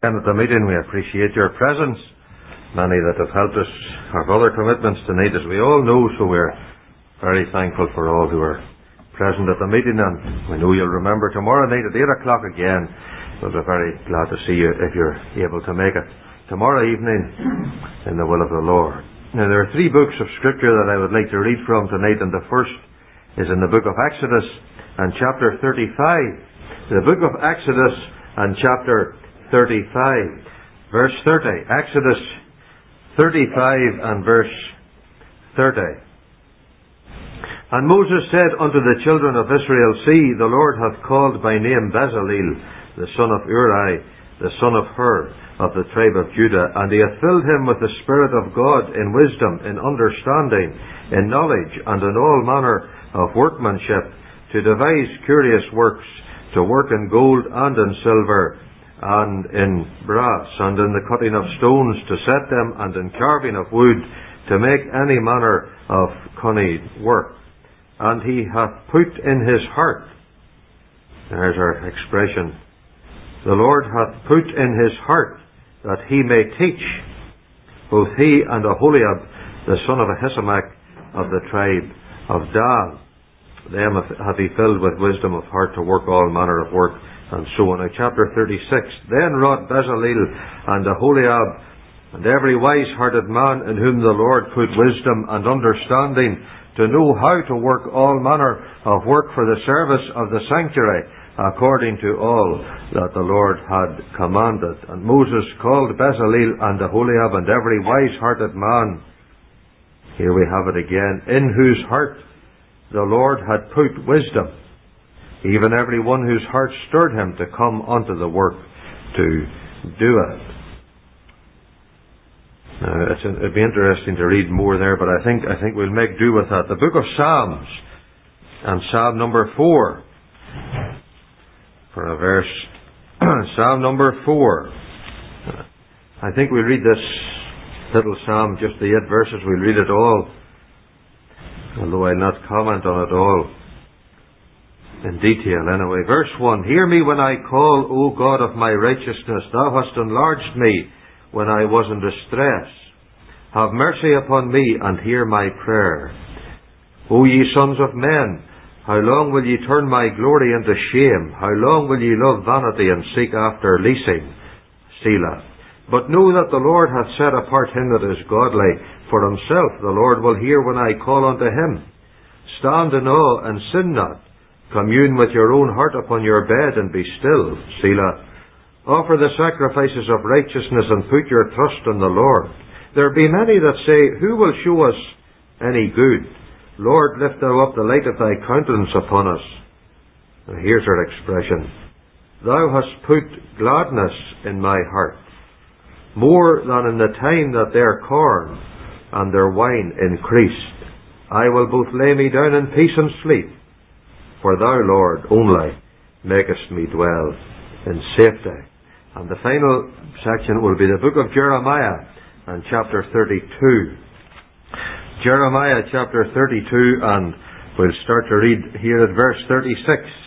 And at the meeting, we appreciate your presence. Many that have helped us have other commitments tonight, as we all know, so we're very thankful for all who are present at the meeting, and we know you'll remember tomorrow night at 8 o'clock again. We'll be very glad to see you if you're able to make it tomorrow evening in the will of the Lord. Now, there are 3 books of Scripture that I would like to read from tonight, and the first is in the book of Exodus and chapter 35. The book of Exodus and chapter 35, verse 30. Exodus 35 and verse 30. And Moses said unto the children of Israel, See, the Lord hath called by name Bezaleel, the son of Uri, the son of Hur, of the tribe of Judah, and he hath filled him with the Spirit of God in wisdom, in understanding, in knowledge, and in all manner of workmanship, to devise curious works, to work in gold and in silver, and in brass, and in the cutting of stones, to set them, and in carving of wood, to make any manner of cunning work. And he hath put in his heart, there's our expression, the Lord hath put in his heart that he may teach, both he and Aholiab, the son of Ahisamach, of the tribe of Dan. Them hath he filled with wisdom of heart to work all manner of work, and so on. Now, chapter 36. Then wrought Bezaleel and Aholiab, and every wise-hearted man in whom the Lord put wisdom and understanding, to know how to work all manner of work for the service of the sanctuary, according to all that the Lord had commanded. And Moses called Bezaleel and Aholiab and every wise-hearted man, here we have it again, in whose heart the Lord had put wisdom, even every one whose heart stirred him to come unto the work to do it. It'd be interesting to read more there, but I think we'll make do with that. The book of Psalms, and Psalm number 4, for a verse, Psalm number 4. I think we'll read this little psalm, just the 8 verses, we'll read it all, although I'll not comment on it all in detail anyway. Verse 1. Hear me when I call, O God of my righteousness. Thou hast enlarged me when I was in distress. Have mercy upon me and hear my prayer. O ye sons of men, how long will ye turn my glory into shame? How long will ye love vanity and seek after leasing? Selah. But know that the Lord hath set apart him that is godly. For himself the Lord will hear when I call unto him. Stand in awe and sin not. Commune with your own heart upon your bed and be still. Selah. Offer the sacrifices of righteousness and put your trust in the Lord. There be many that say, Who will show us any good? Lord, lift thou up the light of thy countenance upon us. Now here's our expression. Thou hast put gladness in my heart, more than in the time that their corn and their wine increased. I will both lay me down in peace and sleep. For thou, Lord, only makest me dwell in safety. And the final section will be the book of Jeremiah and chapter 32. Jeremiah chapter 32, and we'll start to read here at verse 36.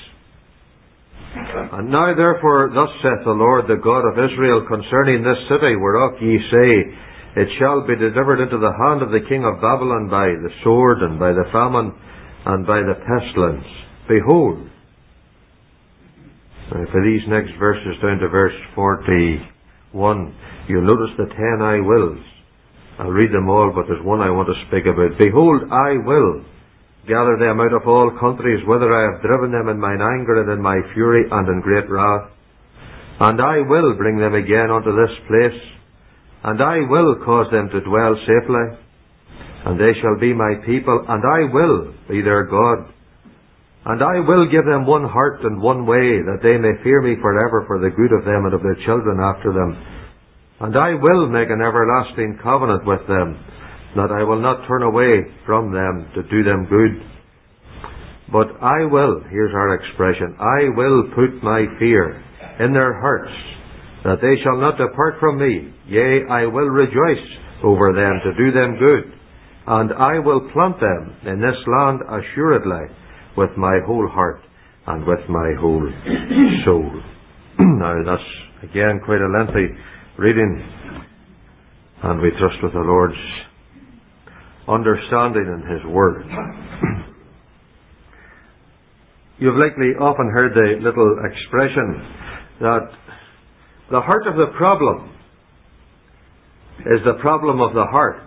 And now therefore thus saith the Lord, the God of Israel, concerning this city whereof ye say, It shall be delivered into the hand of the king of Babylon by the sword, and by the famine, and by the pestilence. Behold. Now for these next verses down to verse 41, you'll notice the 10 I wills. I'll read them all, but there's one I want to speak about. Behold, I will gather them out of all countries, whither I have driven them in mine anger and in my fury and in great wrath. And I will bring them again unto this place, and I will cause them to dwell safely, and they shall be my people, and I will be their God. And I will give them one heart and one way, that they may fear me forever for the good of them and of their children after them. And I will make an everlasting covenant with them, that I will not turn away from them to do them good. But I will, here's our expression, I will put my fear in their hearts, that they shall not depart from me. Yea, I will rejoice over them to do them good. And I will plant them in this land assuredly, with my whole heart and with my whole soul. Now that's Again, quite a lengthy reading, and we trust with the Lord's understanding in His Word. You've likely often heard the little expression that the heart of the problem is the problem of the heart.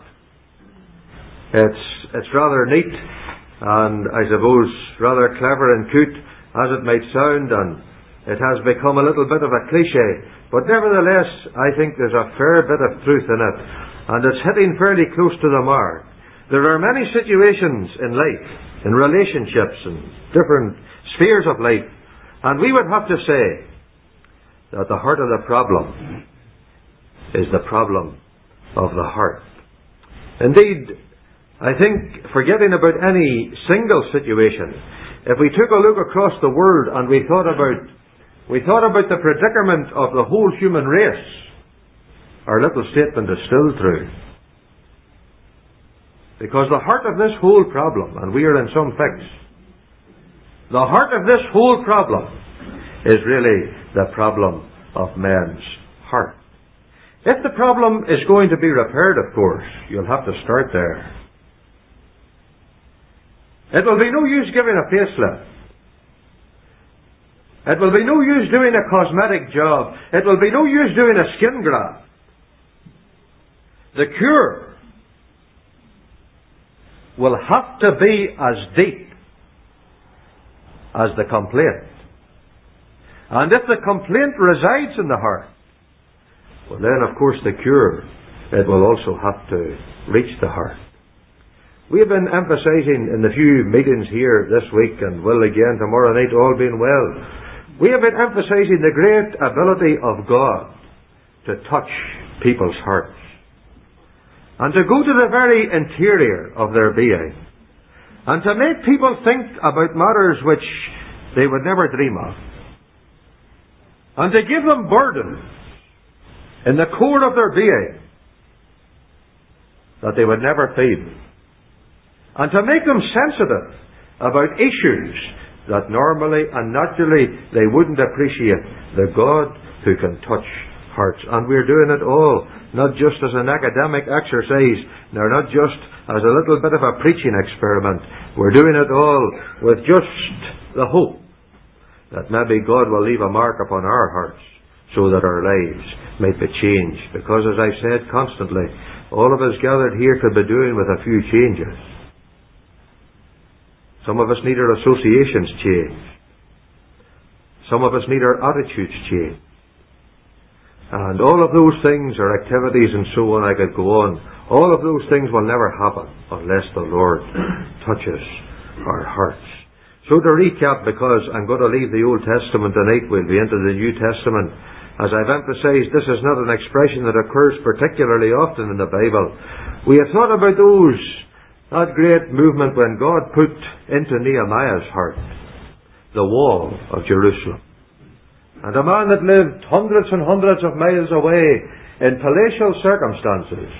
It's rather neat, and I suppose rather clever and cute as it might sound, and it has become a little bit of a cliche, but nevertheless I think there's a fair bit of truth in it, and it's hitting fairly close to the mark. There are many situations in life, in relationships and different spheres of life, and we would have to say that the heart of the problem is the problem of the heart. Indeed, I think, forgetting about any single situation, if we took a look across the world and we thought about the predicament of the whole human race, our little statement is still true. Because the heart of this whole problem, and we are in some fix, the heart of this whole problem is really the problem of men's heart. If the problem is going to be repaired, of course, you'll have to start there. It will be no use giving a facelift. It will be no use doing a cosmetic job. It will be no use doing a skin graft. The cure will have to be as deep as the complaint. And if the complaint resides in the heart, well then of course the cure, it will also have to reach the heart. We have been emphasizing in the few meetings here this week, and will again tomorrow night, all being well, we have been emphasizing the great ability of God to touch people's hearts and to go to the very interior of their being and to make people think about matters which they would never dream of, and to give them burdens in the core of their being that they would never feel, and to make them sensitive about issues that normally and naturally they wouldn't appreciate. The God who can touch hearts. And we're doing it all, not just as an academic exercise, nor not just as a little bit of a preaching experiment. We're doing it all with just the hope that maybe God will leave a mark upon our hearts so that our lives might be changed. Because as I've said constantly, all of us gathered here could be doing with a few changes. Some of us need our associations changed. Some of us need our attitudes changed. And all of those things, our activities and so on, I could go on. All of those things will never happen unless the Lord touches our hearts. So to recap, because I'm going to leave the Old Testament tonight, we'll be into the New Testament. As I've emphasized, this is not an expression that occurs particularly often in the Bible. We have thought about that great movement when God put into Nehemiah's heart the wall of Jerusalem. And a man that lived hundreds and hundreds of miles away in palatial circumstances,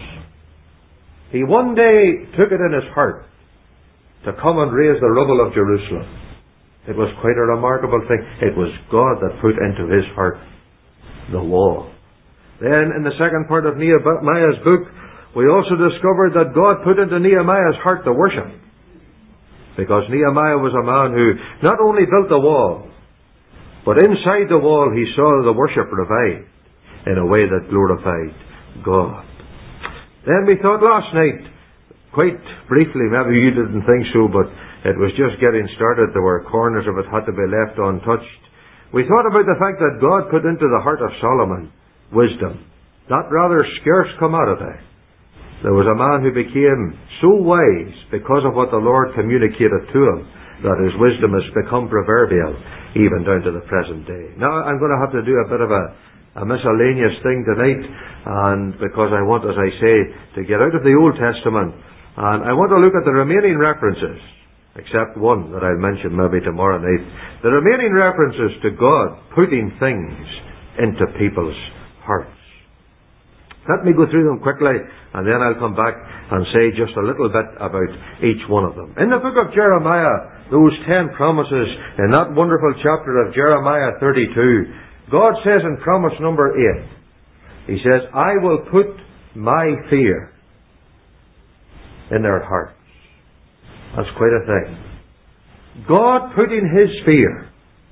he one day took it in his heart to come and raise the rubble of Jerusalem. It was quite a remarkable thing. It was God that put into his heart the wall. Then in the second part of Nehemiah's book, we also discovered that God put into Nehemiah's heart the worship. Because Nehemiah was a man who not only built the wall, but inside the wall he saw the worship revived in a way that glorified God. Then we thought last night, quite briefly, maybe you didn't think so, but it was just getting started. There were corners of it had to be left untouched. We thought about the fact that God put into the heart of Solomon wisdom, that rather scarce commodity. There was a man who became so wise because of what the Lord communicated to him that his wisdom has become proverbial even down to the present day. Now I'm going to have to do a bit of a miscellaneous thing tonight, and because I want, as I say, to get out of the Old Testament, and I want to look at the remaining references, except one that I'll mention maybe tomorrow night, the remaining references to God putting things into people's hearts. Let me go through them quickly, and then I'll come back and say just a little bit about each one of them. In the book of Jeremiah, those 10 promises in that wonderful chapter of Jeremiah 32, God says in promise number 8, He says, I will put my fear in their hearts. That's quite a thing. God putting His fear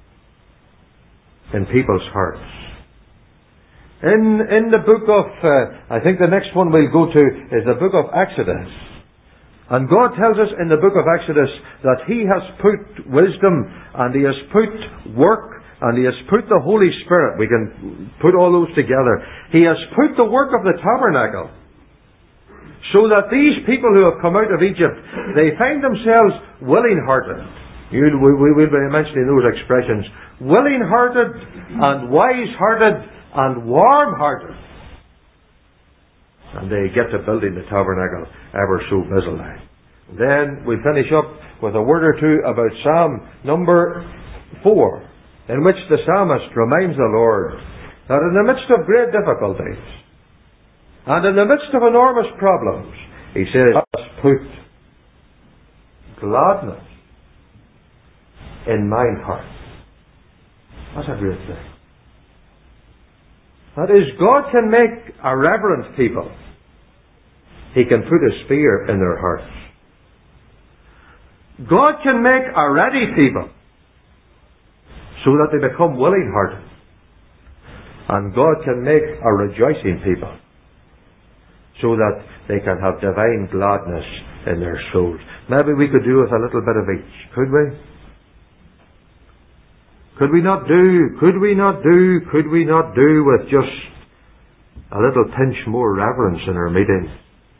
in people's hearts. In the book of, I think the next one we'll go to is the book of Exodus. And God tells us in the book of Exodus that He has put wisdom and He has put work and He has put the Holy Spirit. We can put all those together. He has put the work of the tabernacle so that these people who have come out of Egypt, they find themselves willing-hearted. We will be mentioning those expressions. Willing-hearted and wise-hearted and warm-hearted. And they get to building the tabernacle ever so busily. Then we finish up with a word or two about Psalm number 4, in which the psalmist reminds the Lord that in the midst of great difficulties and in the midst of enormous problems, he says, "Let us put gladness in mine heart." That's a great thing. That is, God can make a reverent people. He can put His fear in their hearts. God can make a ready people so that they become willing-hearted. And God can make a rejoicing people so that they can have divine gladness in their souls. Maybe we could do with a little bit of each, could we? Could we not do with just a little pinch more reverence in our meetings?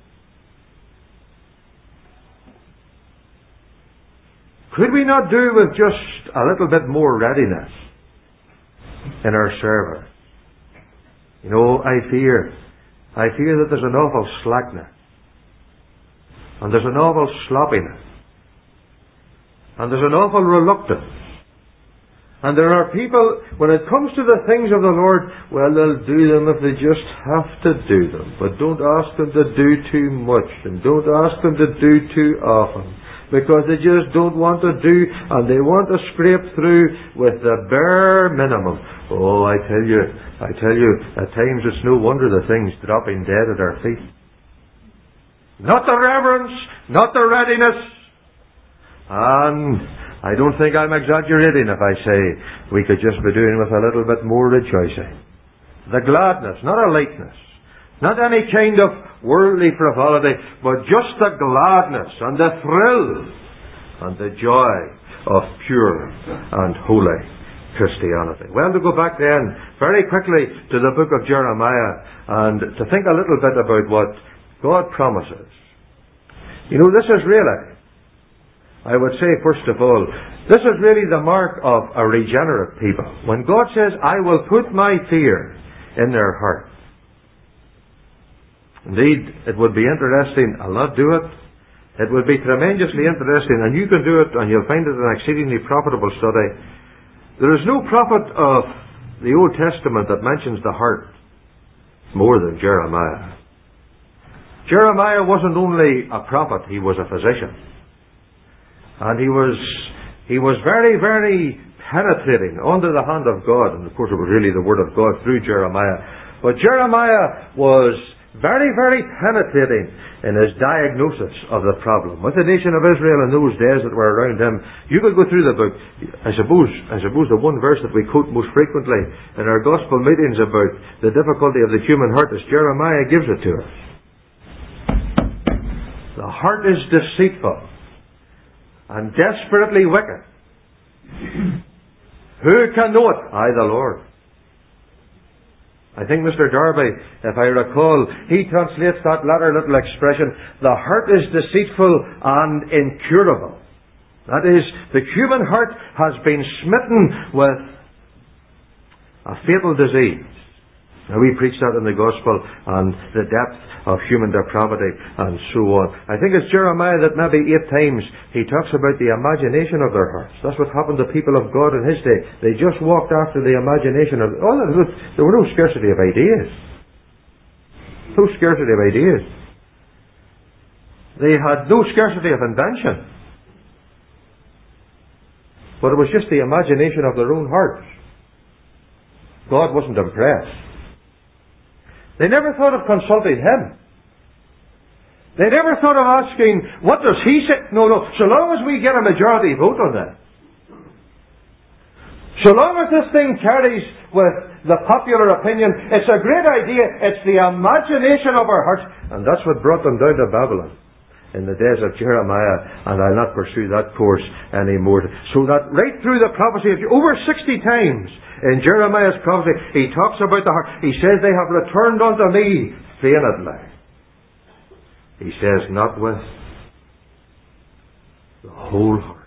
Could we not do with just a little bit more readiness in our service? You know, I fear that there's an awful slackness, and there's an awful sloppiness, and there's an awful reluctance. And there are people, when it comes to the things of the Lord, well, they'll do them if they just have to do them. But don't ask them to do too much, and don't ask them to do too often, because they just don't want to do, and they want to scrape through with the bare minimum. Oh, I tell you, at times it's no wonder the thing's dropping dead at our feet. Not the reverence, not the readiness, and I don't think I'm exaggerating if I say we could just be doing with a little bit more rejoicing. The gladness, not a lightness, not any kind of worldly frivolity, but just the gladness and the thrill and the joy of pure and holy Christianity. Well, to go back then very quickly to the book of Jeremiah and to think a little bit about what God promises. You know, this is really, I would say, first of all, this is really the mark of a regenerate people. When God says, I will put my fear in their heart. Indeed, it would be interesting. I'll not do it. It would be tremendously interesting, and you can do it, and you'll find it an exceedingly profitable study. There is no prophet of the Old Testament that mentions the heart more than Jeremiah. Jeremiah wasn't only a prophet, he was a physician. And he was very, very penetrating under the hand of God. And of course it was really the Word of God through Jeremiah. But Jeremiah was very, very penetrating in his diagnosis of the problem. With the nation of Israel in those days that were around him, you could go through the book. I suppose the one verse that we quote most frequently in our gospel meetings about the difficulty of the human heart is Jeremiah gives it to us. The heart is deceitful and desperately wicked. Who can know it? I, the Lord. I think Mr. Darby, if I recall, he translates that latter little expression, the heart is deceitful and incurable. That is, the human heart has been smitten with a fatal disease. Now, we preach that in the gospel and the depth of human depravity and so on. I think it's Jeremiah that maybe 8 times he talks about the imagination of their hearts. That's what happened to people of God in his day. They just walked after the imagination of... there were no scarcity of ideas. No scarcity of ideas. They had no scarcity of invention. But it was just the imagination of their own hearts. God wasn't impressed. They never thought of consulting him. They never thought of asking, what does he say? No, so long as we get a majority vote on that. So long as this thing carries with the popular opinion, it's a great idea. It's the imagination of our hearts. And that's what brought them down to Babylon in the days of Jeremiah. And I'll not pursue that course anymore. So that right through the prophecy, over 60 times in Jeremiah's prophecy, he talks about the heart. He says, they have returned unto me feignedly. He says, not with the whole heart.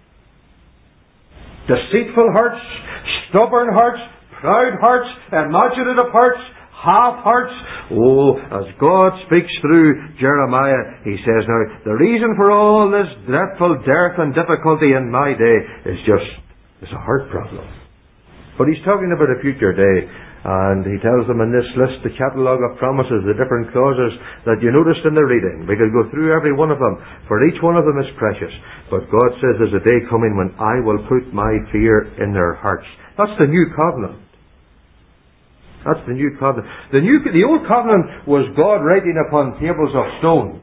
Deceitful hearts, stubborn hearts, proud hearts, imaginative hearts, half hearts. Oh, as God speaks through Jeremiah, he says, now, the reason for all this dreadful dearth and difficulty in my day is it's a heart problem. But he's talking about a future day. And he tells them in this list, the catalogue of promises, the different clauses that you noticed in the reading. We could go through every one of them, for each one of them is precious. But God says there's a day coming when I will put my fear in their hearts. That's the new covenant. That's the new covenant. The old covenant was God writing upon tables of stone.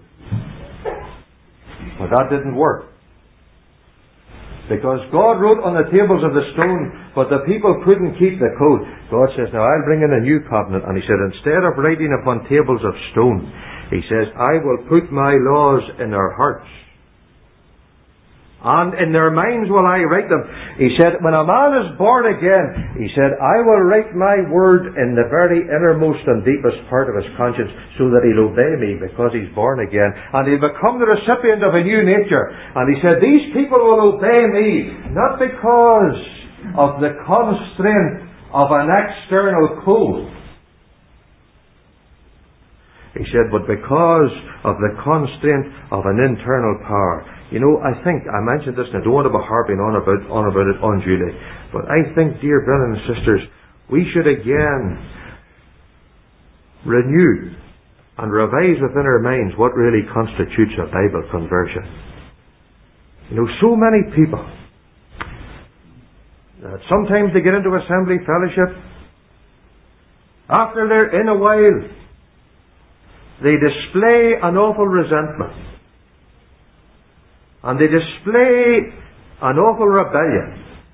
But that didn't work. Because God wrote on the tables of the stone, but the people couldn't keep the code. God says, now I'll bring in a new covenant. And he said, instead of writing upon tables of stone, he says, I will put my laws in their hearts. And in their minds will I write them. He said, when a man is born again, he said, I will write my word in the very innermost and deepest part of his conscience, so that he'll obey me because he's born again. And he'll become the recipient of a new nature. And he said, these people will obey me, not because of the constraint of an external code. He said, but because of the constraint of an internal power. You know, I mentioned this, and I don't want to be harping on about it unduly, but I think, dear brothers and sisters, we should again renew and revise within our minds what really constitutes a Bible conversion. You know, so many people, sometimes they get into assembly fellowship, after they're in a while, they display an awful resentment. And they display an awful rebellion.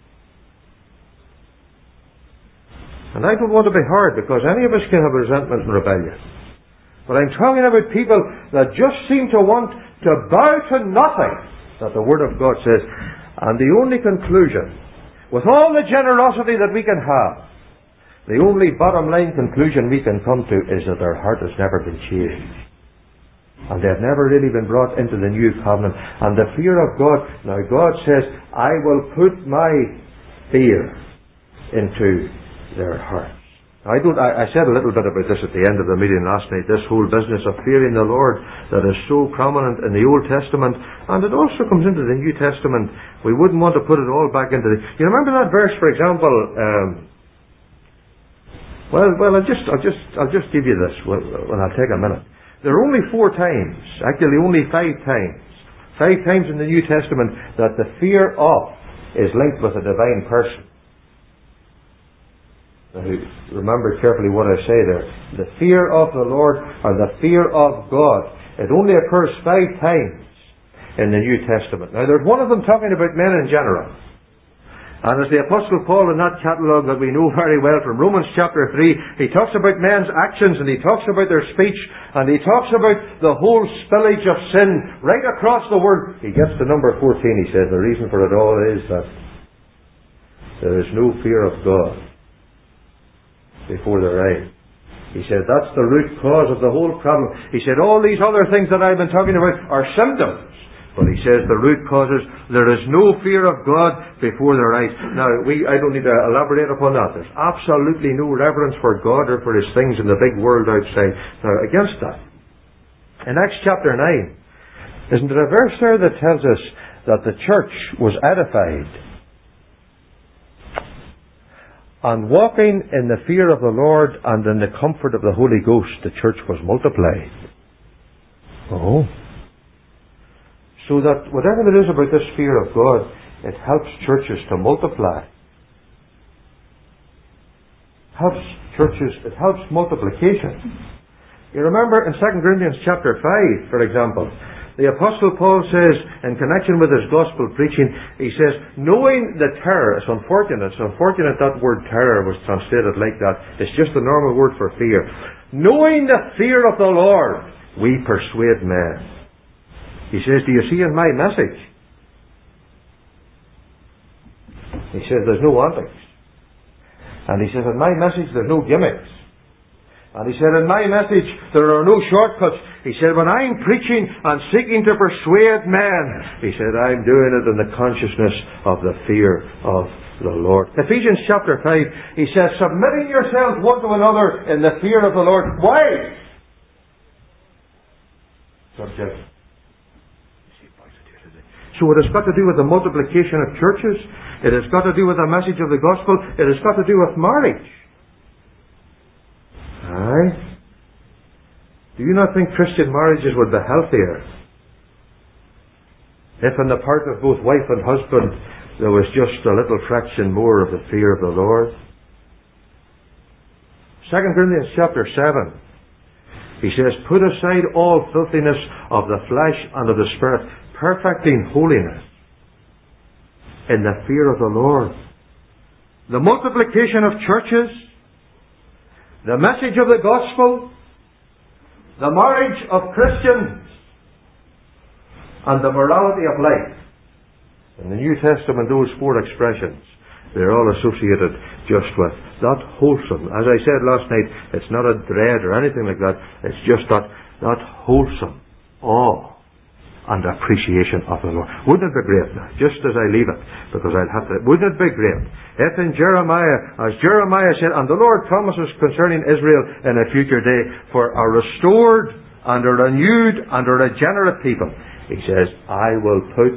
And I don't want to be hard, because any of us can have resentment and rebellion. But I'm talking about people that just seem to want to bow to nothing that the Word of God says. And the only conclusion, with all the generosity that we can have, the only bottom line conclusion we can come to is that their heart has never been changed. And they've never really been brought into the new covenant. And the fear of God, now God says, I will put my fear into their hearts. Now, I said a little bit about this at the end of the meeting last night, this whole business of fearing the Lord that is so prominent in the Old Testament, and it also comes into the New Testament. We wouldn't want to put it all back into you remember that verse, for example, I'll just give you this when I'll take a minute. There are only 4 times, actually only 5 times in the New Testament that the fear of is linked with a divine person. Now, remember carefully what I say there. The fear of the Lord, or the fear of God, it only occurs 5 times in the New Testament. Now, there's one of them talking about men in general. And as the Apostle Paul in that catalogue that we know very well from Romans chapter 3, he talks about men's actions, and he talks about their speech, and he talks about the whole spillage of sin right across the world. He gets to number 14, he says, the reason for it all is that there is no fear of God before their eyes. He said that's the root cause of the whole problem. He said all these other things that I've been talking about are symptoms. But he says the root cause is there is no fear of God before their eyes. Now, I don't need to elaborate upon that. There's absolutely no reverence for God or for His things in the big world outside. Now, against that, in Acts chapter 9, isn't there a verse there that tells us that the church was edified? And walking in the fear of the Lord and in the comfort of the Holy Ghost, the church was multiplied. Oh. So that whatever there is about this fear of God, it helps churches to multiply. helps churches. It helps multiplication. You remember in 2 Corinthians chapter 5, for example, the Apostle Paul says, in connection with his gospel preaching, he says, knowing the terror, it's unfortunate that word terror was translated like that. It's just the normal word for fear. Knowing the fear of the Lord, we persuade men. He says, do you see in my message? He says, there's no antics. And he says, in my message, there's no gimmicks. And he said, in my message, there are no shortcuts. He said, when I'm preaching and seeking to persuade men, he said, I'm doing it in the consciousness of the fear of the Lord. Ephesians chapter 5, he says, submitting yourselves one to another in the fear of the Lord. Why? Subject. So it has got to do with the multiplication of churches. It has got to do with the message of the gospel. It has got to do with marriage. Aye. Do you not think Christian marriages would be healthier if in the part of both wife and husband there was just a little fraction more of the fear of the Lord? 2 Corinthians chapter 7, he says, put aside all filthiness of the flesh and of the spirit, perfecting holiness in the fear of the Lord. The multiplication of churches, the message of the gospel, the marriage of Christians, and the morality of life. In the New Testament, those four expressions, they're all associated just with that wholesome. As I said last night, it's not a dread or anything like that. It's just that wholesome awe and appreciation of the Lord. Wouldn't it be great now, just as I leave it, because I'll have to, wouldn't it be great if in Jeremiah, as Jeremiah said, and the Lord promises concerning Israel in a future day, for a restored and a renewed and a regenerate people, he says, I will put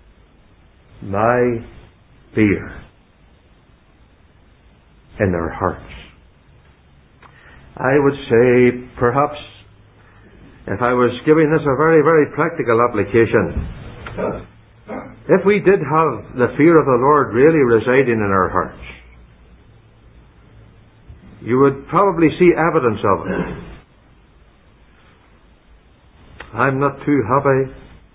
my fear in their hearts. I would say, perhaps, if I was giving this a very, very practical application, if we did have the fear of the Lord really residing in our hearts, you would probably see evidence of it. I'm not too happy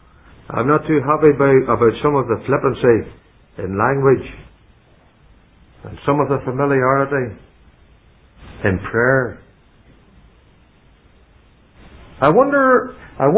about some of the flippancy in language and some of the familiarity in prayer. I wonder,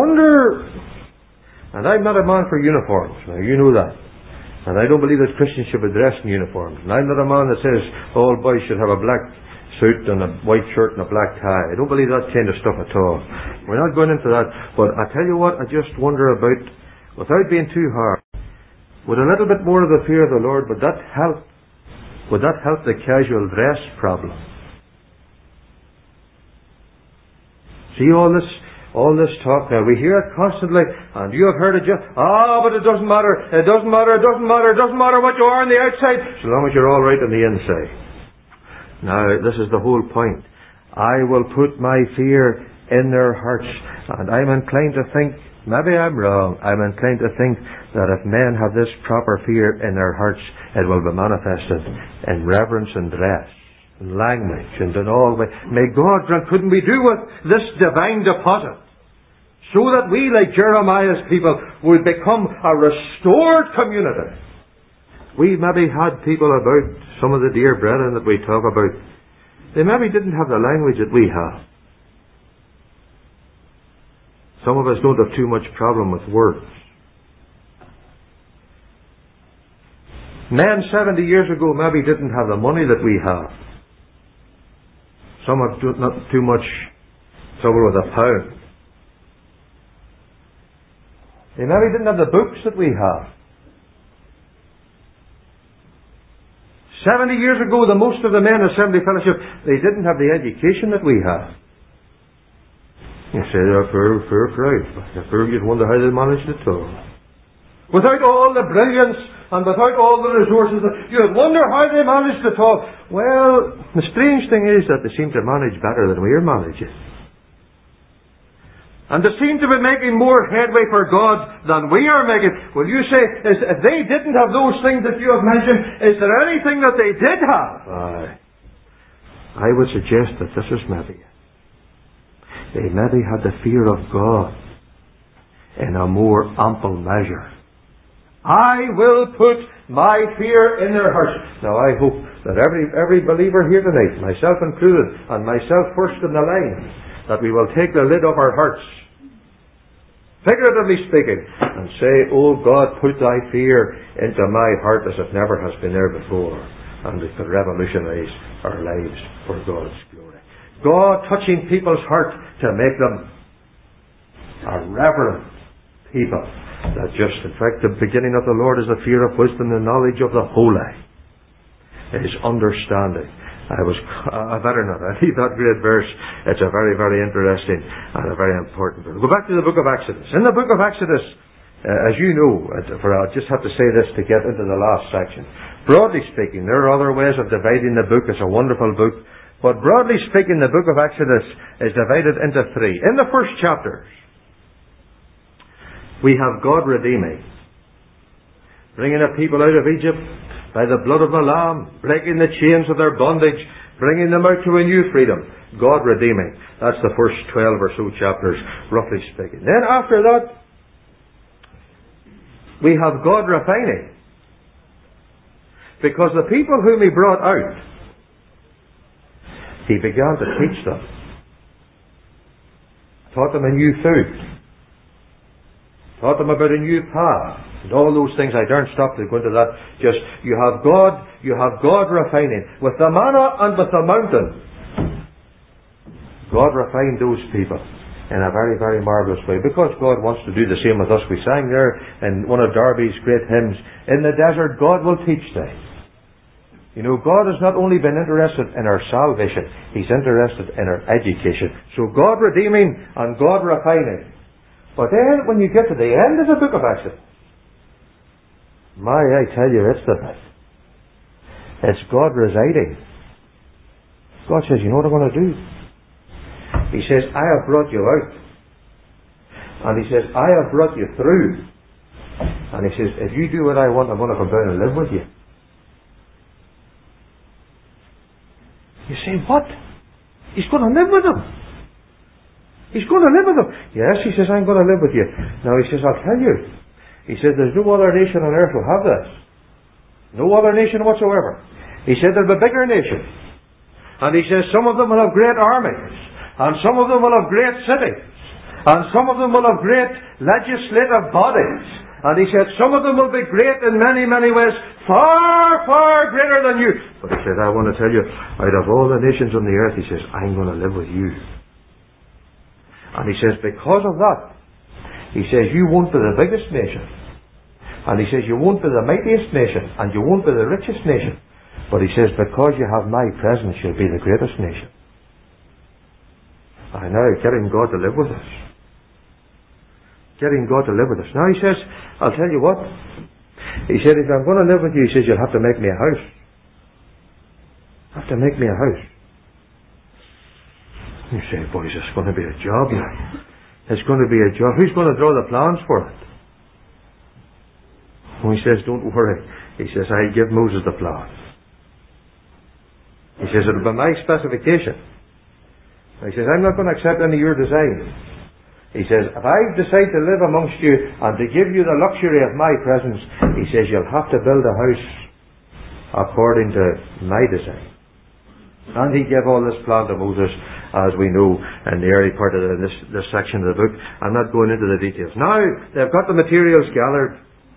and I'm not a man for uniforms, now you know that. And I don't believe that Christians should be dressed in uniforms. And I'm not a man that says all boys should have a black suit and a white shirt and a black tie. I don't believe that kind of stuff at all. We're not going into that. But I tell you what, I just wonder about, without being too hard, would a little bit more of the fear of the Lord, would that help the casual dress problem? See all this talk now, we hear it constantly, and you have heard it just, but it doesn't matter what you are on the outside, so long as you're all right on the inside. Now, this is the whole point. I will put my fear in their hearts, and I'm inclined to think, maybe I'm wrong, I'm inclined to think that if men have this proper fear in their hearts, it will be manifested in reverence and dress, language, and in all ways. May God grant, couldn't we do with this divine deposit, so that we, like Jeremiah's people, would become a restored community. We maybe had people about, some of the dear brethren that we talk about, they maybe didn't have the language that we have. Some of us don't have too much problem with words. Men 70 years ago maybe didn't have the money that we have. Some have not too much trouble with a pound. They maybe didn't have the books that we have. 70 years ago, the most of the men of Assembly Fellowship, they didn't have the education that we have. You say they're fair crowd. You'd wonder how they managed it all. Without all the brilliance and without all the resources, you'd wonder how they managed it all. Well, the strange thing is that they seem to manage better than we're managing. And they seem to be making more headway for God than we are making. Will you say, if they didn't have those things that you have mentioned, is there anything that they did have? Aye. I would suggest that this is maybe it. They maybe had the fear of God in a more ample measure. I will put my fear in their hearts. Now I hope that every believer here tonight, myself included, and myself first in the line, that we will take the lid off our hearts, figuratively speaking, and say, "Oh God, put thy fear into my heart as it never has been there before." And it could revolutionize our lives for God's glory. God touching people's heart to make them a reverent people. That just, in fact, the beginning of the Lord is the fear of wisdom, the knowledge of the holy. It is understanding. I better not. I leave that great verse. It's a very, very interesting and a very important verse. Go back to the book of Exodus. In the book of Exodus, as you know, I'll just have to say this to get into the last section. Broadly speaking, there are other ways of dividing the book. It's a wonderful book. But broadly speaking, the book of Exodus is divided into three. In the first chapters, we have God redeeming, bringing a people out of Egypt by the blood of the Lamb, breaking the chains of their bondage, bringing them out to a new freedom. God redeeming. That's the first 12 or so chapters, roughly speaking. Then after that, we have God refining. Because the people whom He brought out, He began to teach them. Taught them a new food. Taught them about a new path. And all those things. I daren't stop to go into that. Just, you have God refining. With the manna and with the mountain. God refined those people in a very, very marvellous way. Because God wants to do the same with us. We sang there in one of Darby's great hymns, "In the desert God will teach thee." You know, God has not only been interested in our salvation, He's interested in our education. So God redeeming and God refining. But then, when you get to the end of the book of Exodus, I tell you, it's the bit. It's God residing. God says, "You know what I'm going to do?" He says, "I have brought you out." And He says, "I have brought you through." And He says, "If you do what I want, I'm going to come down and live with you." You say, "What? He's going to live with them?" He's going to live with them. Yes, He says, "I'm going to live with you." Now He says, "I'll tell you." He says, "There's no other nation on earth will have this. No other nation whatsoever." He said, "There'll be bigger nations." And He says, "Some of them will have great armies. And some of them will have great cities. And some of them will have great legislative bodies." And He said, "Some of them will be great in many, many ways. Far, far greater than you." But He said, "I want to tell you, out of all the nations on the earth," He says, "I'm going to live with you." And He says, because of that, He says, "You won't be the biggest nation." And He says, "You won't be the mightiest nation. And you won't be the richest nation." But He says, "Because you have my presence, you'll be the greatest nation." I know, getting God to live with us. Getting God to live with us. Now He says, "I'll tell you what." He said, "If I'm going to live with you," He says, "you'll have to make me a house." Have to make me a house. You say, "Boys, it's going to be a job now. It's going to be a job. Who's going to draw the plans for it?" Well, He says, "Don't worry." He says, "I give Moses the plans." He says, "It'll be my specification." He says, "I'm not going to accept any of your designs." He says, "If I decide to live amongst you and to give you the luxury of my presence," He says, "you'll have to build a house according to my design." And He gave all this plan to Moses, as we know in the early part of this section of the book. I'm not going into the details. Now, they've got the materials gathered,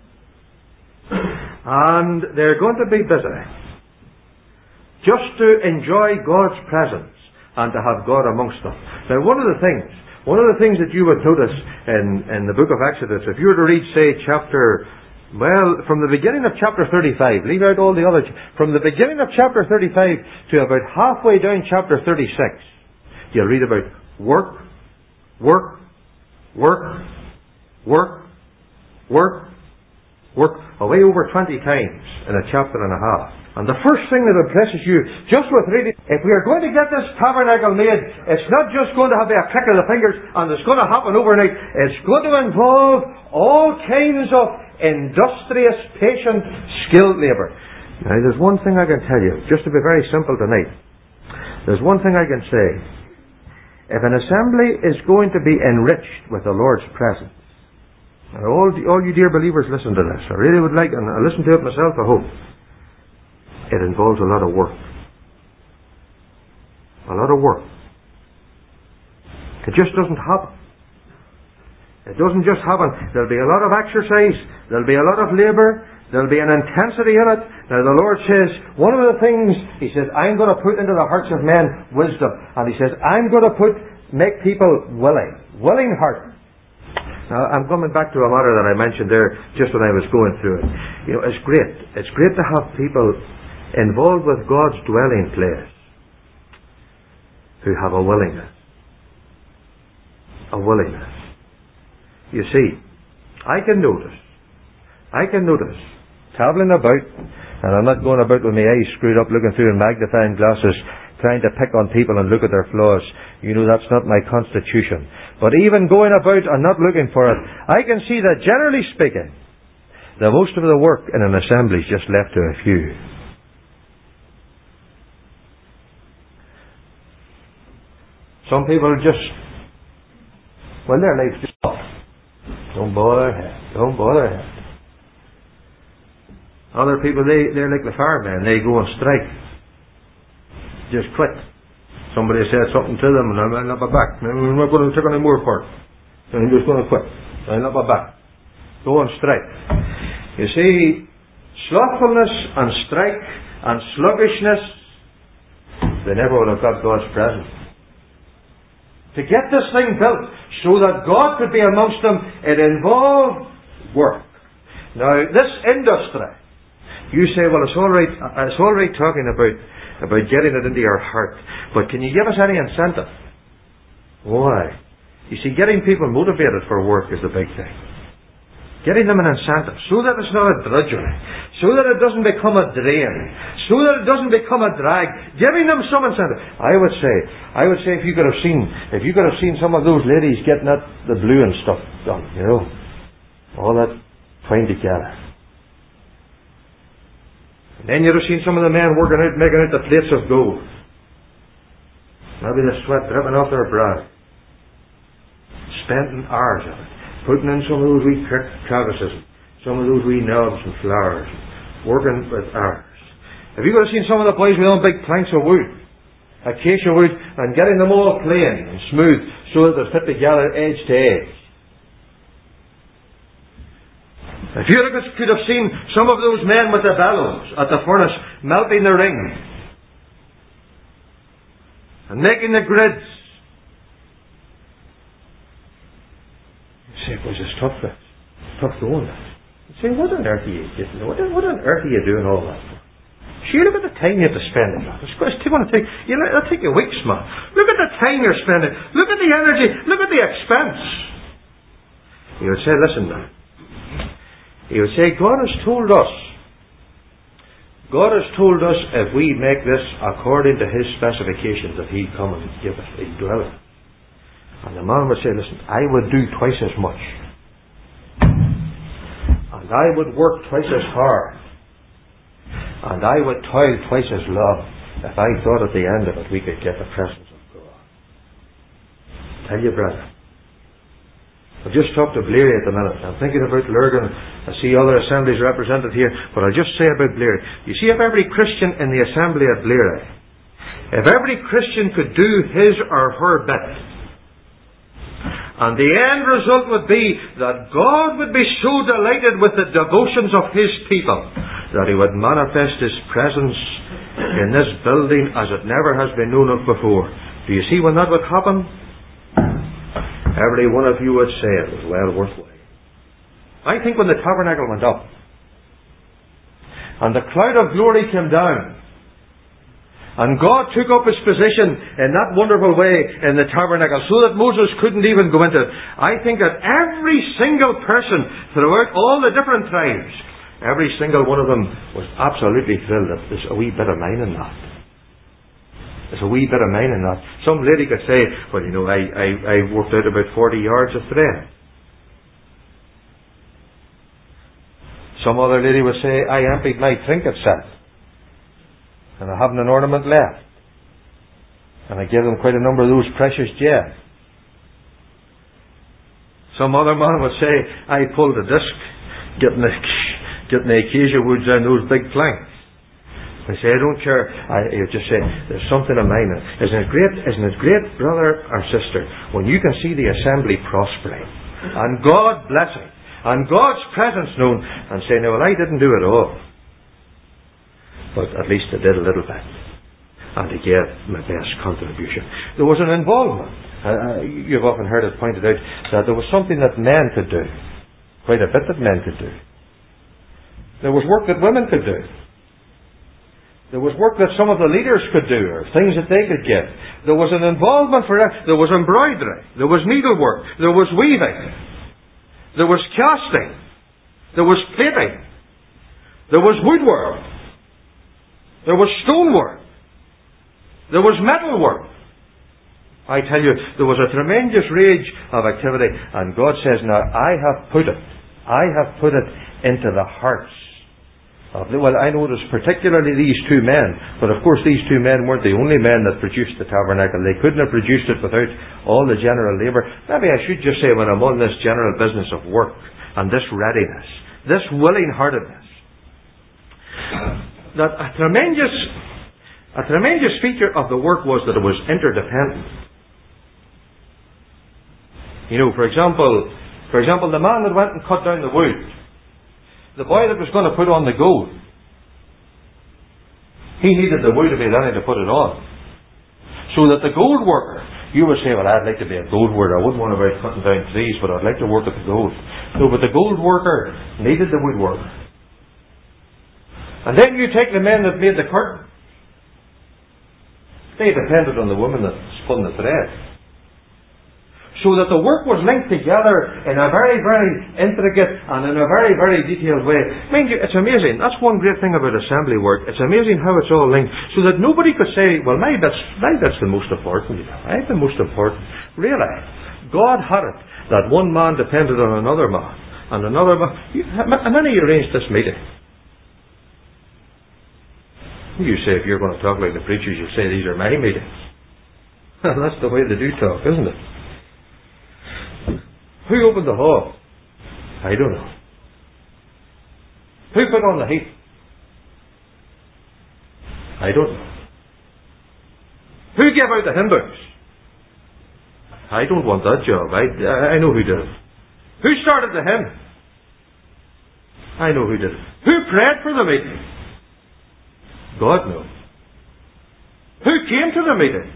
and they're going to be busy just to enjoy God's presence and to have God amongst them. Now, one of the things that you would notice in the book of Exodus, if you were to read, say, from the beginning of chapter 35, leave out all the other, from the beginning of chapter 35 to about halfway down chapter 36, you'll read about work, work, work, work, work, work, away over 20 times in a chapter and a half. And the first thing that impresses you, just with reading, if we are going to get this tabernacle made, it's not just going to be a click of the fingers and it's going to happen overnight. It's going to involve all kinds of industrious, patient, skilled labour. Now, there's one thing I can tell you, just to be very simple tonight. There's one thing I can say. If an assembly is going to be enriched with the Lord's presence, and all you dear believers, listen to this. I really would like, and I listen to it myself, I hope. It involves a lot of work. A lot of work. It just doesn't happen. It doesn't just happen. There'll be a lot of exercise. There'll be a lot of labour. There'll be an intensity in it. Now the Lord says, one of the things, He says, I'm going to put into the hearts of men wisdom. And He says, I'm going to make people willing hearted. Now, I'm coming back to a matter that I mentioned there just when I was going through it. It's great. It's great to have people involved with God's dwelling place who have a willingness. A willingness. You see, I can notice, travelling about, and I'm not going about with my eyes screwed up looking through magnifying glasses, trying to pick on people and look at their flaws. That's not my constitution. But even going about and not looking for it, I can see that generally speaking, the most of the work in an assembly is just left to a few. Some people just, their life's just off. Don't bother their head. Other people, they're like the firemen, they go on strike. Just quit. Somebody said something to them and I'll not be back. I'm not going to take any more for it. I'm just going to quit. I'll not be back. Go on strike. You see, slothfulness and strike and sluggishness, they never would have got God's presence. To get this thing built so that God could be amongst them, it involved work. Now, this industry, you say, it's all right talking about getting it into your heart, but can you give us any incentive? Why? You see, getting people motivated for work is the big thing. Getting them an incentive, so that it's not a drudgery, so that it doesn't become a drain, so that it doesn't become a drag. Giving them some incentive. I would say, if you could have seen some of those ladies getting the blue and stuff done, all that twined together. And then you'd have seen some of the men working out, making out the plates of gold. Maybe the sweat dripping off their brow. Spending hours of it. Putting in some of those wee crevices, some of those wee knobs and flowers. Working with hours. If you could have seen some of the boys with on big planks of wood, acacia wood, and getting them all plain and smooth so that they fit together edge to edge. If you could have seen some of those men with the bellows at the furnace melting the ring and making the grids. You say, it's tough this. It's tough going this. You say, what on earth are you getting? What on earth are you doing all that for? Sure, look at the time you have to spend it. It'll take you weeks, man. Look at the time you're spending. Look at the energy. Look at the expense. You would say, listen now. He would say, God has told us if we make this according to His specifications that He'd come and give us a dwelling. And the man would say, listen, I would do twice as much. And I would work twice as hard. And I would toil twice as long if I thought at the end of it we could get the presence of God. Tell you, brother. I've just talked to Bleary at the minute. I'm thinking about Lurgan. I see other assemblies represented here, but I'll just say about Bleary. You see, if every Christian in the assembly at Bleary, if every Christian could do his or her bit, and the end result would be that God would be so delighted with the devotions of His people that He would manifest His presence in this building as it never has been known of before. Do you see when that would happen? Every one of you would say it was well worthwhile. I think when the tabernacle went up and the cloud of glory came down and God took up His position in that wonderful way in the tabernacle so that Moses couldn't even go into it, I think that every single person throughout all the different tribes, every single one of them was absolutely thrilled that there's a wee bit of mine in that. There's a wee bit of mine in that. Some lady could say, I worked out about 40 yards of thread. Some other lady would say, I emptied my trinket set and I haven't an ornament left. And I gave them quite a number of those precious gems. Some other man would say, I pulled a disc, getting the acacia woods down those big planks. I say, I don't care. You just say, there's something in mine. Isn't it great, brother or sister, when you can see the assembly prospering, and God blessing, and God's presence known, and say, no, well, I didn't do it all, but at least I did a little bit, and I gave my best contribution. There was an involvement. You've often heard it pointed out that there was something that men could do, quite a bit that men could do. There was work that women could do. There was work that some of the leaders could do, or things that they could get. There was an involvement for it. There was embroidery. There was needlework. There was weaving. There was casting. There was plating. There was woodwork. There was stonework. There was metalwork. I tell you, there was a tremendous rage of activity, and God says, now I have put it into the hearts. Well, I noticed particularly these two men, but of course these two men weren't the only men that produced the tabernacle. They couldn't have produced it without all the general labour. Maybe I should just say, when I'm on this general business of work, and this readiness, this willing-heartedness, that a tremendous feature of the work was that it was interdependent. You know, for example, the man that went and cut down the wood, the boy that was going to put on the gold, he needed the wood to be ready to put it on. So that the gold worker, you would say, well, I'd like to be a gold worker. I wouldn't want to be cutting down trees, but I'd like to work at the gold. No, but the gold worker needed the woodworker. And then you take the men that made the curtain. They depended on the woman that spun the thread. So that the work was linked together in a very, very intricate and in a very, very detailed way. Mind you, it's amazing. That's one great thing about assembly work. It's amazing how it's all linked. So that nobody could say, well, my bit's the most important. I'm the most important. Really, God had it that one man depended on another man. And another man. And then he arranged this meeting. You say, if you're going to talk like the preachers, you say, these are my meetings. That's the way they do talk, isn't it? Who opened the hall? I don't know. Who put on the heat? I don't know. Who gave out the hymn books? I don't want that job. I know who did it. Who started the hymn? I know who did it. Who prayed for the meeting? God knows. Who came to the meeting?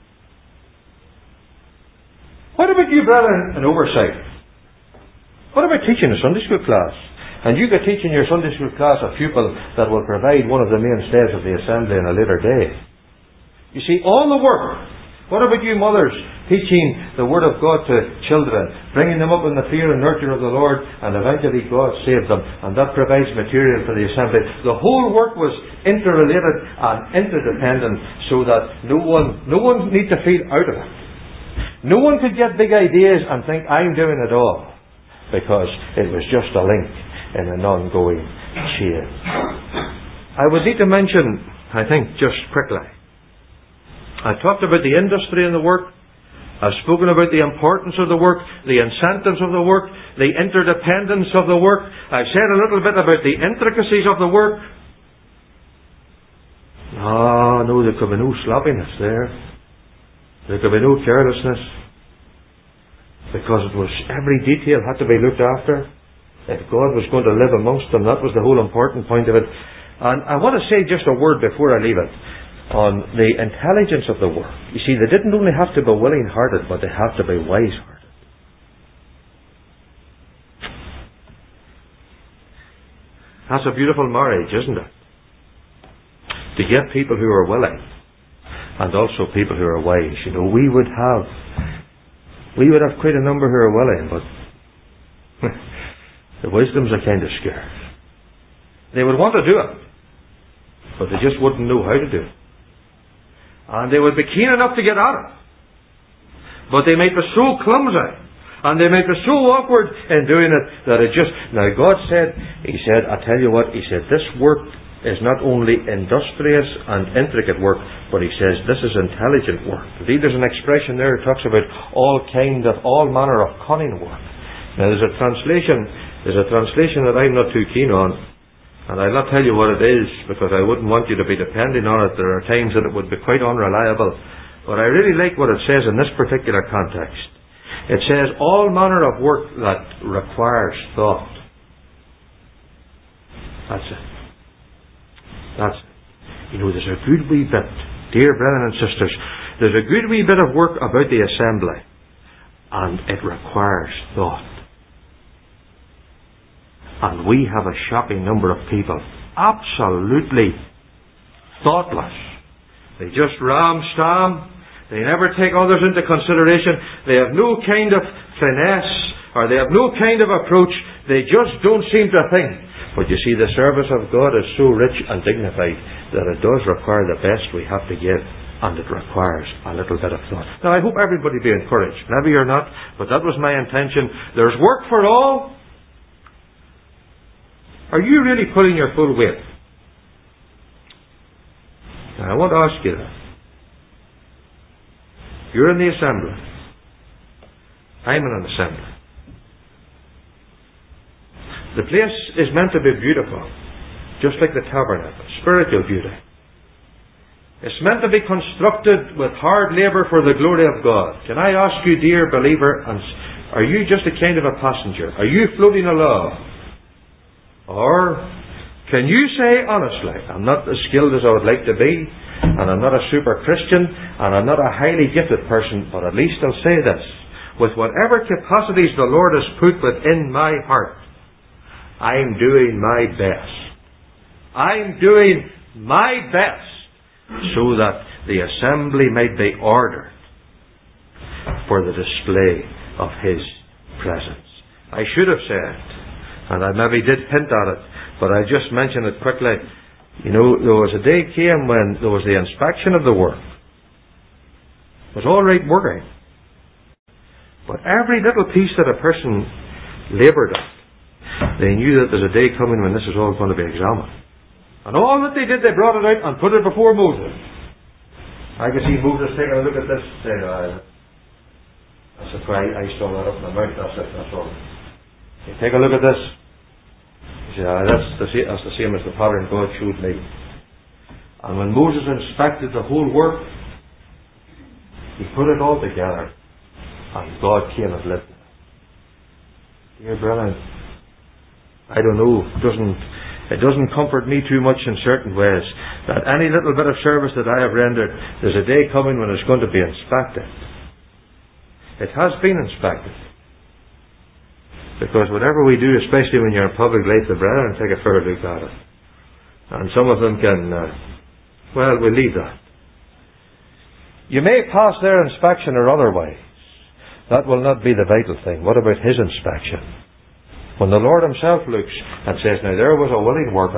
What about you, brethren, in oversight? What about teaching a Sunday school class? And you could teach in your Sunday school class a pupil that will provide one of the mainstays of the assembly in a later day. You see, all the work. What about you mothers teaching the Word of God to children, bringing them up in the fear and nurture of the Lord, and eventually God saved them, and that provides material for the assembly. The whole work was interrelated and interdependent, so that no one need to feel out of it. No one could get big ideas and think, I'm doing it all, because it was just a link in an ongoing chain. I would need to mention, I think, just quickly, I talked about the industry in the work. I've spoken about the importance of the work, the incentives of the work, the interdependence of the work. I've said a little bit about the intricacies of the work. No, there could be no sloppiness there. There could be no carelessness, because every detail had to be looked after. If God was going to live amongst them, that was the whole important point of it. And I want to say just a word before I leave it on the intelligence of the work. You see, they didn't only have to be willing-hearted, but they have to be wise-hearted. That's a beautiful marriage, isn't it? To get people who are willing, and also people who are wise. You know, we would have quite a number who are willing, but the wisdom's are kind of scarce. They would want to do it, but they just wouldn't know how to do it. And they would be keen enough to get at it, but they might be so clumsy, and they might be so awkward in doing it, that it just... Now God said, He said, I tell you what, He said, this work is not only industrious and intricate work, but he says this is intelligent work. Indeed, there's an expression there that talks about all manner of cunning work. Now, there's a translation that I'm not too keen on, and I'll not tell you what it is, because I wouldn't want you to be depending on it. There are times that it would be quite unreliable. But I really like what it says in this particular context. It says, all manner of work that requires thought. That's it. There's a good wee bit, dear brethren and sisters, there's a good wee bit of work about the assembly, and it requires thought. And we have a shocking number of people absolutely thoughtless. They just ram-stam. They never take others into consideration. They have no kind of finesse, or they have no kind of approach. They just don't seem to think. But you see, the service of God is so rich and dignified that it does require the best we have to give, and it requires a little bit of thought. Now, I hope everybody be encouraged. Maybe you're not, but that was my intention. There's work for all. Are you really pulling your full weight? Now, I want to ask you that. You're in the assembly. I'm in an assembly. The place is meant to be beautiful, just like the tabernacle, spiritual beauty. It's meant to be constructed with hard labour for the glory of God. Can I ask you, dear believer, are you just a kind of a passenger? Are you floating along? Or can you say honestly, I'm not as skilled as I would like to be, and I'm not a super Christian, and I'm not a highly gifted person, but at least I'll say this. With whatever capacities the Lord has put within my heart, I'm doing my best. I'm doing my best so that the assembly might be ordered for the display of His presence. I should have said, and I maybe did hint at it, but I just mentioned it quickly. There was a day came when there was the inspection of the work. It was all right working. But every little piece that a person laboured at, they knew that there's a day coming when this is all going to be examined. And all that they did, they brought it out and put it before Moses. I could see Moses taking a look at this and saying, that's a cry, I saw that up in the mouth, that's all. You take a look at this. That's the same as the pattern God showed me. And when Moses inspected the whole work, he put it all together, and God came and lived in it. Dear brethren, I don't know, it doesn't comfort me too much in certain ways that any little bit of service that I have rendered, there's a day coming when it's going to be inspected. It has been inspected. Because whatever we do, especially when you're in public life, the brethren take a fair look at it. And some of them can, we'll leave that. You may pass their inspection or otherwise. That will not be the vital thing. What about His inspection? When the Lord Himself looks and says, now there was a willing worker,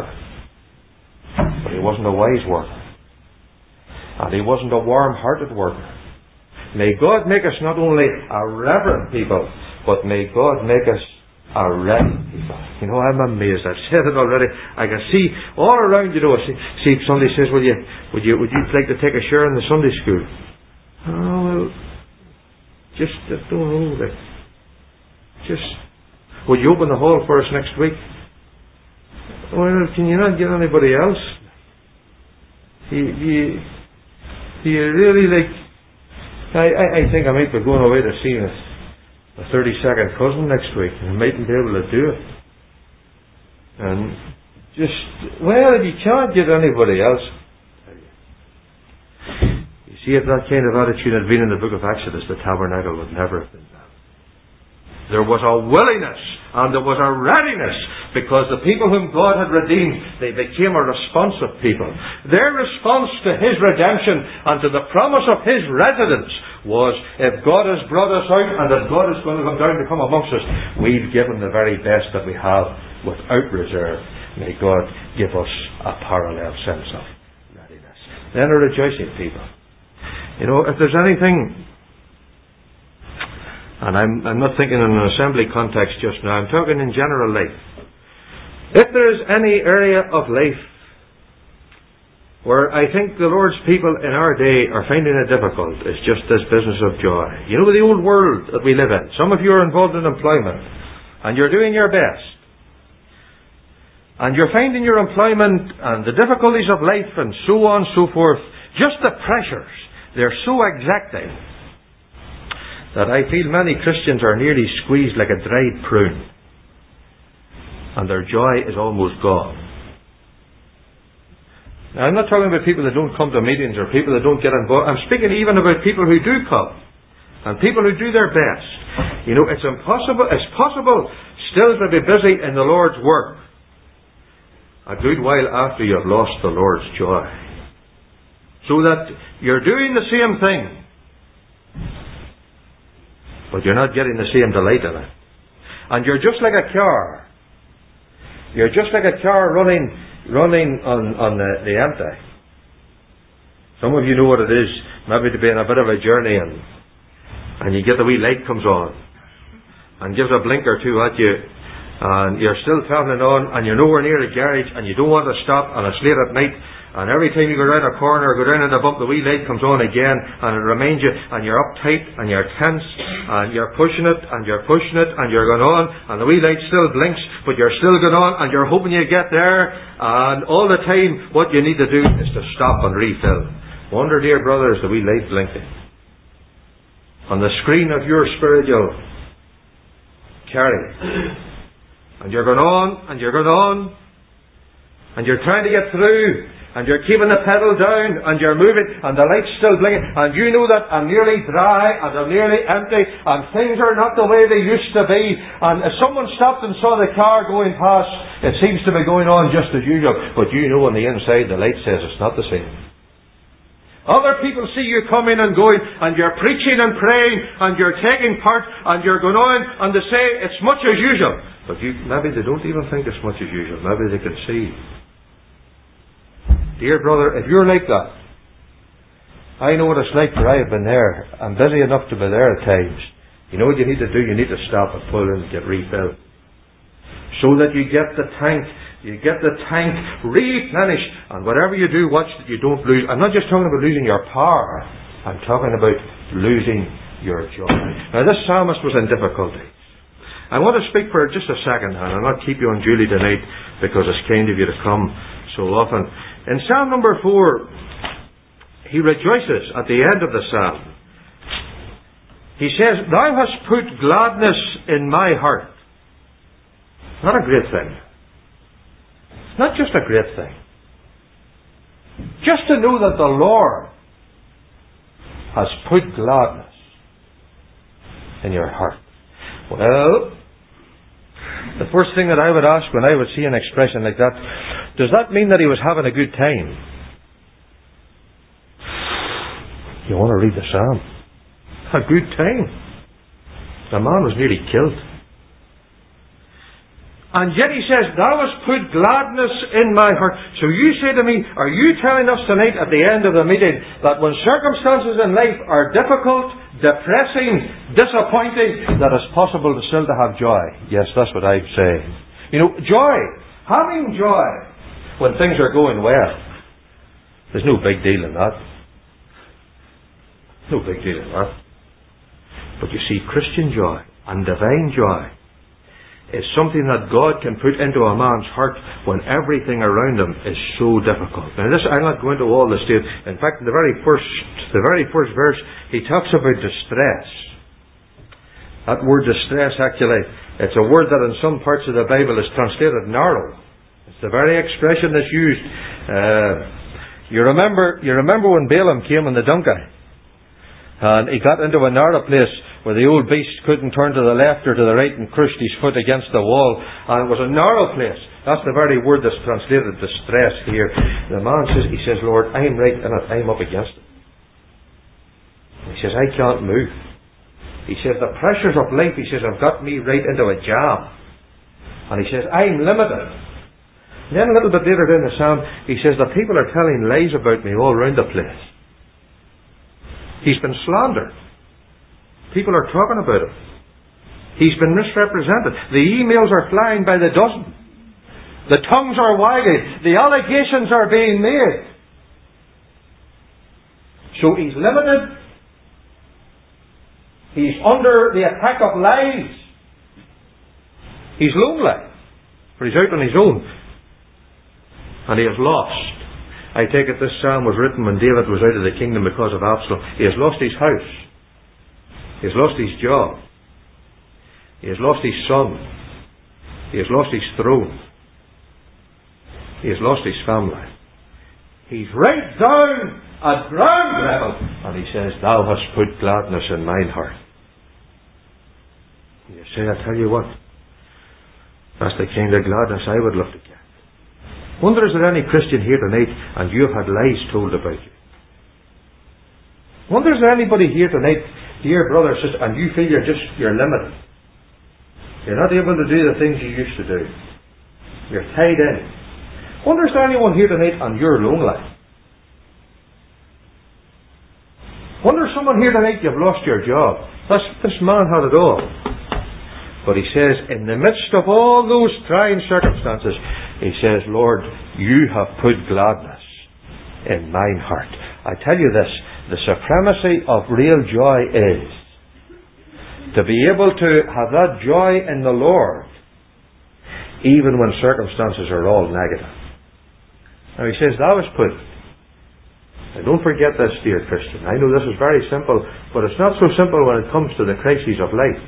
but he wasn't a wise worker. And he wasn't a warm-hearted worker. May God make us not only a reverent people, but may God make us a ready people. I'm amazed. I've said it already. I can see all around, see if somebody says, would you like to take a share in the Sunday school? Oh, well, just don't know. Would you open the hall for us next week? Well, can you not get anybody else? Do you really I think I might be going away to see a 32nd cousin next week, and I mightn't be able to do it. And if you can't get anybody else, you see, if that kind of attitude had been in the book of Exodus, the tabernacle would never have been done. There was a willingness and there was a readiness, because the people whom God had redeemed, they became a responsive people. Their response to His redemption and to the promise of His residence was, if God has brought us out and if God is going to come down to come amongst us, we've given the very best that we have without reserve. May God give us a parallel sense of readiness. Then a rejoicing people. If there's anything, and I'm not thinking in an assembly context just now, I'm talking in general life. If there is any area of life where I think the Lord's people in our day are finding it difficult is just this business of joy. You know, the old world that we live in. Some of you are involved in employment, and you're doing your best. And you're finding your employment and the difficulties of life and so on and so forth, just the pressures, they're so exacting that I feel many Christians are nearly squeezed like a dried prune. And their joy is almost gone. Now, I'm not talking about people that don't come to meetings or people that don't get involved. I'm speaking even about people who do come and people who do their best. You know, it's possible still to be busy in the Lord's work a good while after you've lost the Lord's joy. So that you're doing the same thing, but you're not getting the same delight in it. And you're just like a car. You're just like a car running on the empty. Some of you know what it is, maybe to be on a bit of a journey and you get the wee light comes on and gives a blink or two at you, and you're still travelling on and you're nowhere near the garage and you don't want to stop and it's late at night, and every time you go around a corner or go down in a bump, the wee light comes on again and it reminds you, and you're uptight and you're tense and you're pushing it and you're pushing it and you're going on, and the wee light still blinks but you're still going on and you're hoping you get there, and all the time what you need to do is to stop and refill. Wonder, dear brother, is the wee light blinking on the screen of your spiritual carriage, and you're going on and you're going on and you're trying to get through and you're keeping the pedal down and you're moving and the light's still blinking, and you know that I'm nearly dry and I'm nearly empty and things are not the way they used to be, and if someone stopped and saw the car going past, it seems to be going on just as usual, but you know on the inside the light says it's not the same. Other people see you coming and going and you're preaching and praying and you're taking part and you're going on and they say it's much as usual, but maybe they don't even think it's much as usual. Maybe they can see. Dear brother, if you're like that, I know what it's like, for I have been there. I'm busy enough to be there at times. You know what you need to do? You need to stop and pull in and get refilled, so that you get the tank replenished, and whatever you do, watch that you don't lose. I'm not just talking about losing your power, I'm talking about losing your joy. Now, this psalmist was in difficulty. I want to speak for just a second, and I'll not keep you unduly tonight because it's kind of you to come so often. In Psalm number 4, he rejoices at the end of the psalm. He says, "Thou hast put gladness in my heart." Not a great thing. Not just a great thing. Just to know that the Lord has put gladness in your heart. Well, the first thing that I would ask when I would see an expression like that, does that mean that he was having a good time? You want to read the psalm. A good time. The man was nearly killed. And yet he says, "Thou hast put gladness in my heart." So you say to me, are you telling us tonight at the end of the meeting that when circumstances in life are difficult, depressing, disappointing, that it's possible to still to have joy? Yes, that's what I'm saying. You know, joy, having joy when things are going well, there's no big deal in that. No big deal in that. But you see, Christian joy and divine joy is something that God can put into a man's heart when everything around him is so difficult. Now this, I'll not go into all the states. In fact, in the very first verse, he talks about distress. That word distress, actually, it's a word that in some parts of the Bible is translated narrow. It's the very expression that's used. You remember when Balaam came on the donkey, and he got into a narrow place where the old beast couldn't turn to the left or to the right and crushed his foot against the wall, and it was a narrow place. That's the very word that's translated distress here. The man says, he says, "Lord, I'm right in it, I'm up against it." He says, "I can't move." He says, "The pressures of life," he says, "have got me right into a jam." And he says, "I'm limited." And then a little bit later down the psalm, he says, "The people are telling lies about me all around the place." He's been slandered. People are talking about him. He's been misrepresented. The emails are flying by the dozen. The tongues are wagging. The allegations are being made. So he's limited. He's under the attack of lies. He's lonely. For he's out on his own. And he has lost. I take it this psalm was written when David was out of the kingdom because of Absalom. He has lost his house. He has lost his job. He has lost his son. He has lost his throne. He has lost his family. He's right down at ground level. And he says, Thou hast put gladness in mine heart. You say, I tell you what, that's the kind of gladness I would love to get. Wonder, is there any Christian here tonight and you have had lies told about you? Wonder, is there anybody here tonight, dear brother, sister, and you feel you're limited. You're not able to do the things you used to do. You're tied in. Wonder, is there anyone here tonight and you're lonely? Wonder, someone here tonight, you've lost your job. This man had it all. But he says, in the midst of all those trying circumstances, he says, Lord, you have put gladness in mine heart. I tell you this, the supremacy of real joy is to be able to have that joy in the Lord, even when circumstances are all negative. Now he says, Thou hast put. Now don't forget this, dear Christian. I know this is very simple, but it's not so simple when it comes to the crises of life.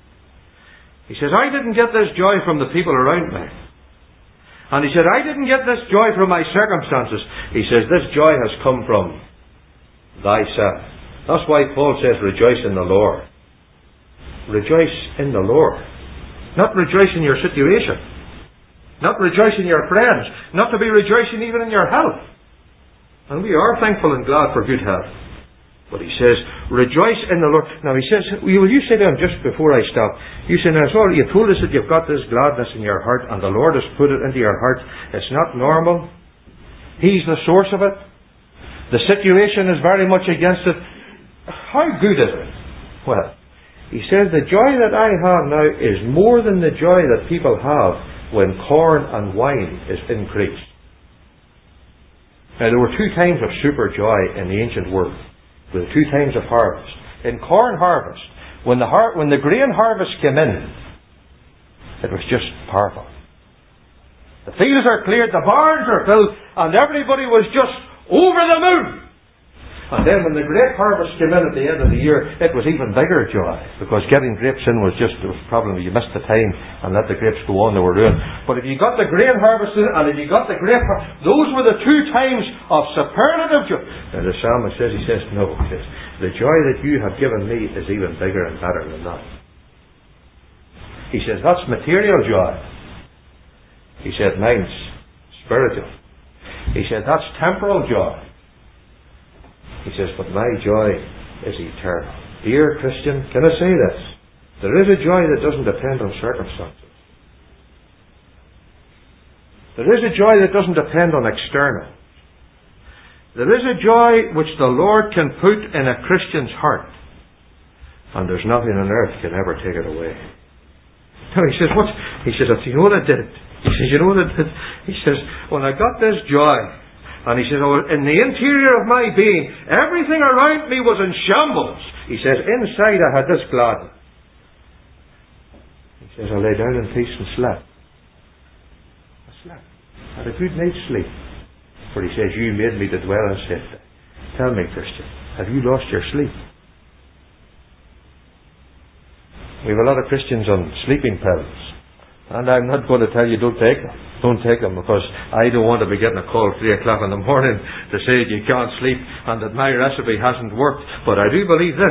He says, I didn't get this joy from the people around me. And he said, I didn't get this joy from my circumstances. He says, this joy has come from thyself. That's why Paul says, rejoice in the Lord. Rejoice in the Lord. Not rejoice in your situation. Not rejoice in your friends. Not to be rejoicing even in your health. And we are thankful and glad for good health. But he says, rejoice in the Lord. Now he says, will you say to him just before I stop, you say, now sorry, you told us that you've got this gladness in your heart and the Lord has put it into your heart. It's not normal. He's the source of it. The situation is very much against it. How good is it? Well, he says, the joy that I have now is more than the joy that people have when corn and wine is increased. Now there were two times of super joy in the ancient world. There were two times of harvest. In corn harvest, when the grain harvest came in, it was just powerful. The fields are cleared, the barns are filled, and everybody was just over the moon. And then when the grape harvest came in at the end of the year, it was even bigger joy, because getting grapes in was a problem. You missed the time and let the grapes go on, they were ruined. But if you got the grain harvest in, and if you got the grape harvest, those were the two times of superlative joy. And the psalmist says, no, he says, the joy that you have given me is even bigger and better than that. He says, that's material joy. He said, mine's spiritual. He said, that's temporal joy. He says, but my joy is eternal. Dear Christian, can I say this? There is a joy that doesn't depend on circumstances. There is a joy that doesn't depend on external. There is a joy which the Lord can put in a Christian's heart, and there's nothing on earth can ever take it away. No, he says, what? He says, you know what I did? He says, you know what I did? He says, when I got this joy, and he says, in the interior of my being, everything around me was in shambles. He says, inside I had this gladness. He says, I lay down in peace and slept. I slept. I had a good night's sleep. For he says, you made me to dwell in safety. Tell me, Christian, have you lost your sleep? We have a lot of Christians on sleeping pills. And I'm not going to tell you don't take them. Don't take them, because I don't want to be getting a call at 3 o'clock in the morning to say that you can't sleep and that my recipe hasn't worked. But I do believe this.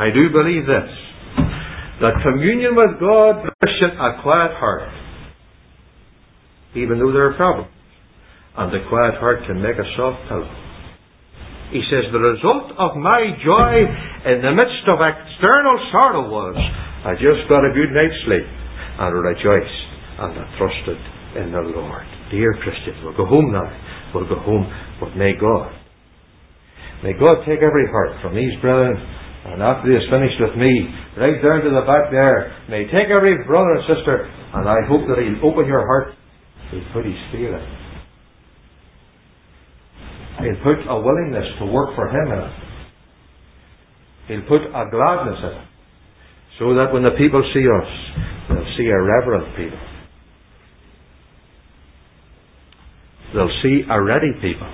That communion with God, Christian, a quiet heart, even though there are problems, and the quiet heart can make a soft pillow. He says, the result of my joy in the midst of external sorrow was, I just got a good night's sleep and rejoiced and I trusted in the Lord. Dear Christians, we'll go home now. We'll go home, but may God take every heart from these brethren, and after he has finished with me, right down to the back there, may he take every brother and sister, and I hope that he'll open your heart. He'll put his feeling. He'll put a willingness to work for him in it. He'll put a gladness in it, so that when the people see us, they'll see a reverent people. They'll see a ready people.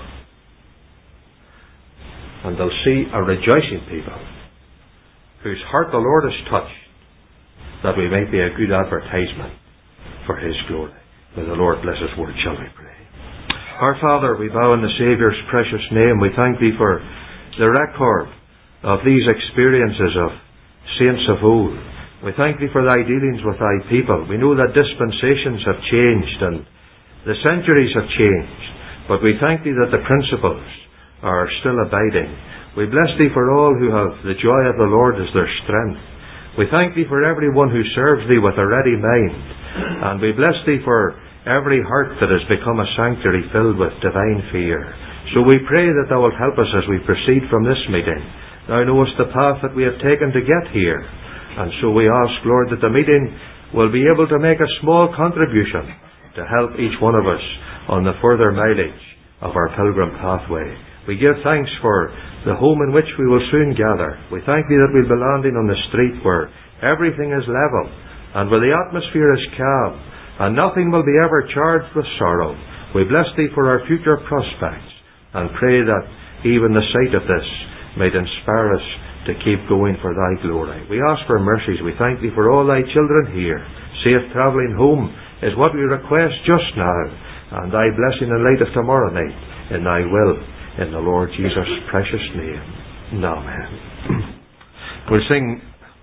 And they'll see a rejoicing people, whose heart the Lord has touched, that we may be a good advertisement for His glory. May the Lord bless His word, shall we pray. Our Father, we bow in the Saviour's precious name. We thank Thee for the record of these experiences of saints of old. We thank Thee for Thy dealings with Thy people. We know that dispensations have changed and the centuries have changed, but we thank Thee that the principles are still abiding. We bless Thee for all who have the joy of the Lord as their strength. We thank Thee for everyone who serves Thee with a ready mind, and we bless Thee for every heart that has become a sanctuary filled with divine fear. So we pray that Thou wilt help us as we proceed from this meeting. Thou knowest the path that we have taken to get here, and so we ask, Lord, that the meeting will be able to make a small contribution to help each one of us on the further mileage of our pilgrim pathway. We give thanks for the home in which we will soon gather. We thank Thee that we'll be landing on the street where everything is level and where the atmosphere is calm and nothing will be ever charged with sorrow. We bless Thee for our future prospects and pray that even the sight of this might inspire us to keep going for Thy glory. We ask for mercies. We thank Thee for all Thy children here. Safe travelling home is what we request just now, and Thy blessing and light of tomorrow night in Thy will, in the Lord Jesus' precious name. Amen. We'll sing,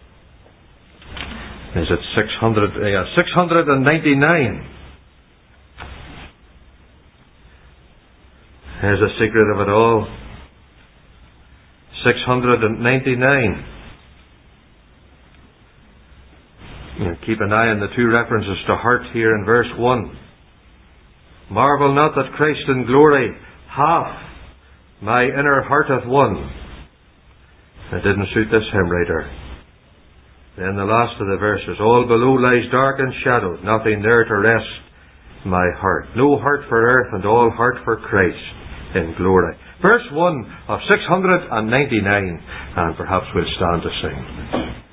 is it 699? Here's the secret of it all. 699. Keep an eye on the two references to heart here in verse 1. Marvel not that Christ in glory hath my inner heart hath won. It didn't suit this hymn writer. Then the last of the verses, all below lies dark and shadowed, nothing there to rest my heart. No heart for earth and all heart for Christ in glory. Verse 1 of 699, and perhaps we'll stand to sing.